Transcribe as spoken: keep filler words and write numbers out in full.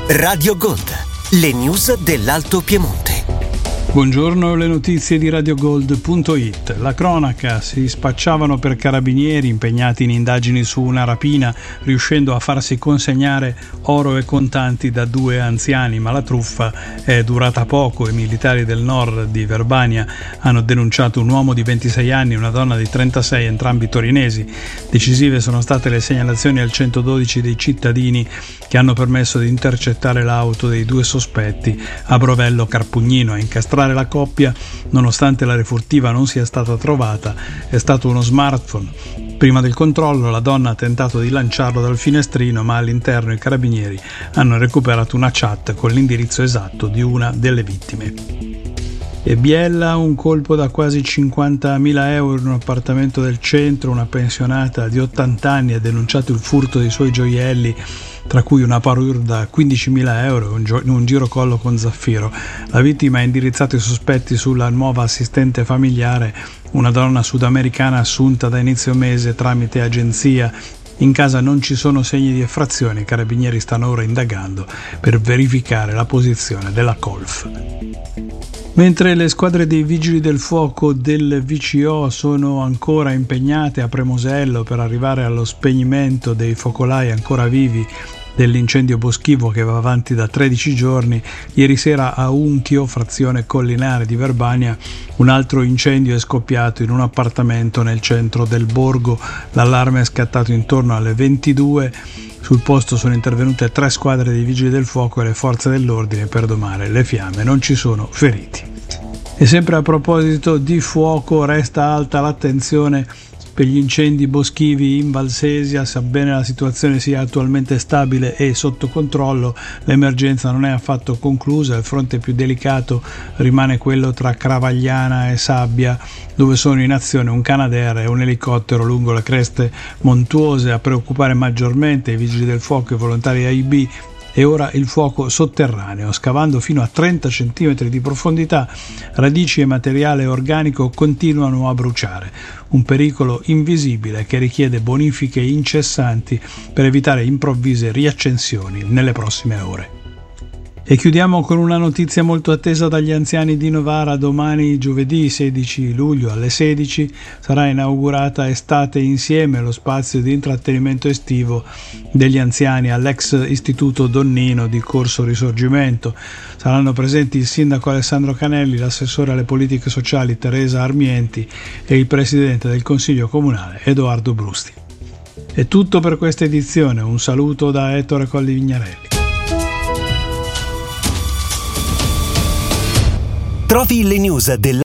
Radio Gold, le news dell'Alto Piemonte. Buongiorno, le notizie di radio gold punto it. La cronaca: si spacciavano per carabinieri impegnati in indagini su una rapina, riuscendo a farsi consegnare oro e contanti da due anziani, ma la truffa è durata poco. I militari del nord di Verbania hanno denunciato un uomo di ventisei anni e una donna di trentasei, entrambi torinesi. Decisive sono state le segnalazioni al centododici dei cittadini che hanno permesso di intercettare l'auto dei due sospetti a Brovello Carpugnino. A incastrare la coppia, nonostante la refurtiva non sia stata trovata, è stato uno smartphone. Prima del controllo la donna ha tentato di lanciarlo dal finestrino, ma all'interno i carabinieri hanno recuperato una chat con l'indirizzo esatto di una delle vittime. E Biella, un colpo da quasi cinquantamila euro in un appartamento del centro. Una pensionata di ottanta anni ha denunciato il furto dei suoi gioielli, tra cui una parure da quindicimila euro e un, gio- un girocollo con zaffiro. La vittima ha indirizzato i sospetti sulla nuova assistente familiare, una donna sudamericana assunta da inizio mese tramite agenzia. In casa non ci sono segni di effrazione, i carabinieri stanno ora indagando per verificare la posizione della colf. Mentre le squadre dei Vigili del Fuoco del V C O sono ancora impegnate a Premosello per arrivare allo spegnimento dei focolai ancora vivi dell'incendio boschivo che va avanti da tredici giorni, ieri sera a Unchio, frazione Collinare di Verbania, un altro incendio è scoppiato in un appartamento nel centro del borgo. L'allarme è scattato intorno alle ventidue. Sul posto sono intervenute tre squadre dei Vigili del Fuoco e le forze dell'ordine per domare le fiamme. Non ci sono feriti. E sempre a proposito di fuoco, resta alta l'attenzione per gli incendi boschivi in Valsesia. Sebbene la situazione sia attualmente stabile e sotto controllo, l'emergenza non è affatto conclusa. Il fronte più delicato rimane quello tra Cravagliana e Sabbia, dove sono in azione un Canadair e un elicottero lungo le creste montuose. A preoccupare maggiormente i vigili del fuoco e i volontari A I B e ora il fuoco sotterraneo. Scavando fino a trenta centimetri di profondità, radici e materiale organico continuano a bruciare. Un pericolo invisibile che richiede bonifiche incessanti per evitare improvvise riaccensioni nelle prossime ore. E chiudiamo con una notizia molto attesa dagli anziani di Novara. Domani, giovedì sedici luglio alle sedici, sarà inaugurata Estate Insieme, lo spazio di intrattenimento estivo degli anziani all'ex Istituto Donnino di Corso Risorgimento. Saranno presenti il sindaco Alessandro Canelli, l'assessore alle politiche sociali Teresa Armienti e il presidente del Consiglio Comunale Edoardo Brusti. È tutto per questa edizione. Un saluto da Ettore Colli Vignarelli. Trovi le news del